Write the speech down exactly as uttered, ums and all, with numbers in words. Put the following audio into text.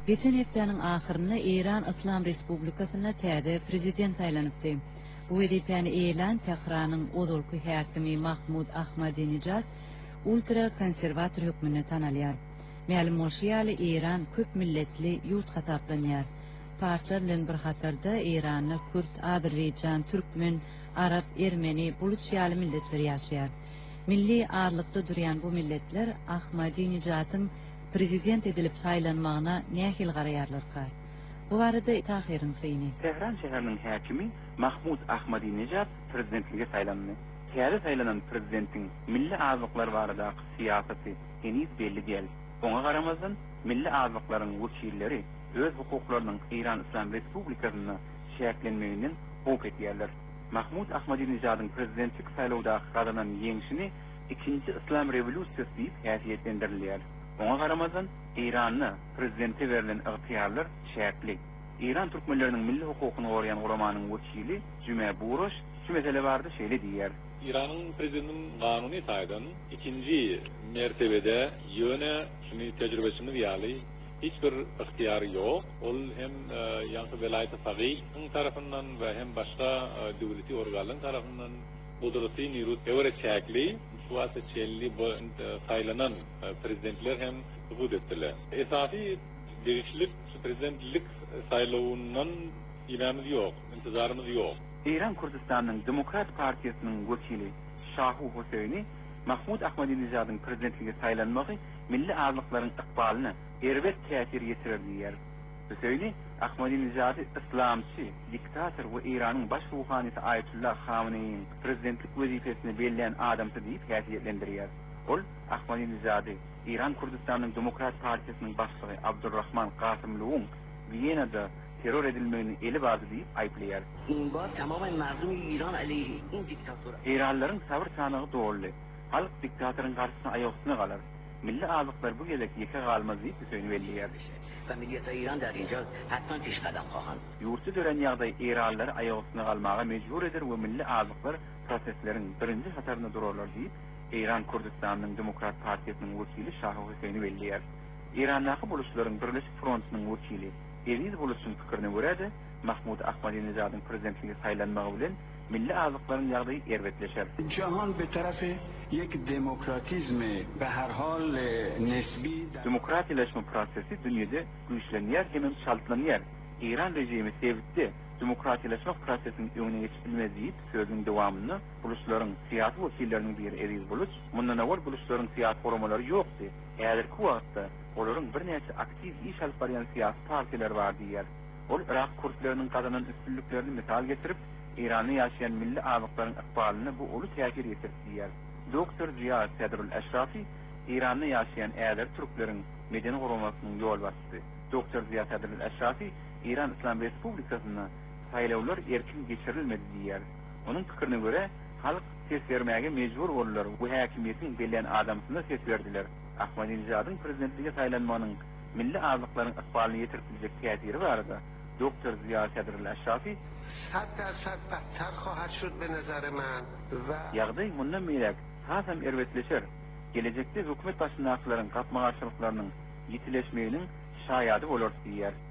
Geçen haftanın ahırına İran İslam Respublikası'na täze prezident saylanıpdy. Bu wedipäni eýlen Tehran'ın odolky häkimi Mahmud Ahmadinejad ultra konserwator hökmüne tanalýar. Ma'lum bolşýaly İran köp milletli ýurt hataplanýar. Partlar bilen bir hatarda İran'da Kürt, Azerbaycan, Türkmen, Arap, Ermeni, bulut ýaly milletler ýaşaýar. Milli ağırlıkta duran bu milletler Ahmadinejad'ın prezident edilip saylanmağına nähil garaýarlarka. Bu arada tahirin syny. Tehran şäheriniň häkimi Mahmud Ahmadinejad prezidentlige saylandy. Täze saylanan prezidentin milli azyklar barada siýasaty heniz belli däl. Oňa garamazdan milli azıklaryň wekilleri öz hukuklarynyň İran İslam Respublikasyna şäklenmeginden hok etýärler. Mahmud Ahmadinejadyň prezidentlik saýlawda gazanan ýeňişini ikinji İslam rewolýusiýasy diýip häsiýetlendirilýär. Oňa garamazdan İran'na prezidente verilen ygtyýarlar şäkli. İran türkmenlerinin milli hukukyny gorayan uramanyň wekili Jüme Buroş şu mesele barada şeýle diýär. İran'ın prezidentinin kanuni saydan ikinci mertebede yöne şunu tecrübesini diyali hiçbir ihtiyarı yok. Ol hem e, yankı velayet-i fagih'in tarafından ve hem başka e, devleti organların tarafından kudreti nirut evre çekli şu asa çelli bu e, saylanan e, prezidentler hem hudut ettiler. Esafi değişiklik prezidentlik saylavundan ilanımız yok, intizarımız yok. İran Kürdistan'ın Demokrat Partiyasının vekili Şahu Hüseyni, Mahmud Ahmadinejad'ın prezidentliğe saylanmağı milli azlıkların ıkbalını ervet tesir getirir diyer. Hüseyni, Ahmadinejad'ı İslamçı, diktatör ve İran'ın baş ruhanisi Ayetullah Khamenei'nin prezidentlik vazifesini belirleyen adamsı deyip häsiýetlendiriyor. Ol, Ahmadinejad'ı İran Kürdistan'ın Demokrat Partiyasının başlığı Abdurrahman Qasımluğun Viyana'da terör edilmegini eli bazı deyip ayıplaýar. İnbar tamamen merdum İran aleyhi in diktatör. İranlıların sabır çanağı doğru. Halk diktatörün karşısına ayaküstüne kalar. Milli azıklar bu gezek yeke kalmaz deyip söýnüberler. Ve milliyet İran der ince hatman peşkadam kahan. Yurtda dören ýagdaý İranlylar ayaküstüne kalmaga mecbur eder ve milli azıklar proseslerin birinci hatarına durarlar deyip İran Kürdistan'ın Demokrat Partiyasının vekili Şahu Hüseyni belliýär. İrandaky buluşlaryň Birleşik Frontynyň wekili Eviz buluşun pikirini göredi, Mahmud Ahmadinejad'ın prezidentliğe saylanmağı bilen milli azıkların ýagdaýy erwetleşer. Cihan bir tarafı yek demokratizmi ve her hal nesbi demokratileşme prosesi dünyada güýçlenýär hem çaltlanýar. İran rejimi sevdi demokratileşme prosesinin öňüne geçirilmez diýip sözüň dowamyny buluşlaryň siýasy wekilleriniň bir Eviz buluş, mundan awal buluşlaryň siýasy formalary ýokdy. Häzirki wagtda olaryň bir näçe aktiv iş alyp barýan siýasy partiýalar bar diýer. Ol Irak Kürtleriniň gazanan üstünlüklerini misal getirip İran'da ýaşaýan milli azıklaryň ykbalyny bu uly täsir etdirdi diýer. Doktor Ziya Sadrul Eşrafi İran'da ýaşaýan äler türkleriň medeni gurulmasynyň ýol basdy. Doktor Ziya Sadrul Eşrafi İran İslam Respublikasyna saýlawlar erkin geçirilmedi diýer. Onuň pikirine göre halk ses bermäge mejbur bolýar. Bu häkimiýetiň belän adamsyna ses berdiler. Ahmadinejad'ın prezidentliğe saylanmanyň milli azıklaryň ykbalyny ýetirtiljek täsiri barada Doktor Ziya Sadrul Eşrafi صد درصد بدتر خواهد شد به نظر من و ýagdaý mundan meýlek hasam erwetleşer. Gelecekde hökümet başyndaklaryň gatma garşylyklarynyň ýitileşmeginiň şaýady bolar diýer.